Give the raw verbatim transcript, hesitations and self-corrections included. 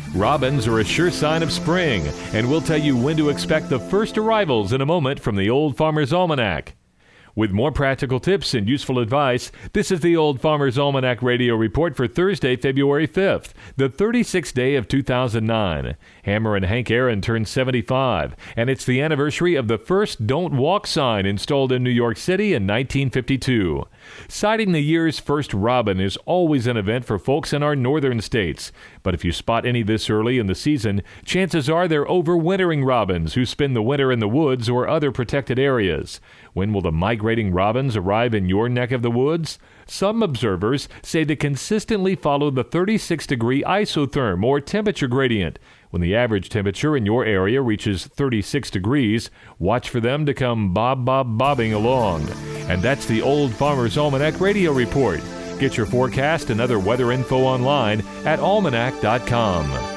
Robins are a sure sign of spring, and we'll tell you when to expect the first arrivals in a moment from the Old Farmer's Almanac. With more practical tips and useful advice, this is the Old Farmer's Almanac Radio Report for Thursday, February fifth, the thirty-sixth day of two thousand nine. Hammer and Hank Aaron turned seventy-five, and it's the anniversary of the first Don't Walk sign installed in New York City in nineteen fifty-two. Sighting the year's first robin is always an event for folks in our northern states, but if you spot any this early in the season, chances are they're overwintering robins who spend the winter in the woods or other protected areas. When will the migrating robins arrive in your neck of the woods? Some observers say to consistently follow the thirty-six degree isotherm or temperature gradient. When the average temperature in your area reaches thirty-six degrees, watch for them to come bob bob bobbing along. And that's the Old Farmer's Almanac Radio Report. Get your forecast and other weather info online at almanac dot com.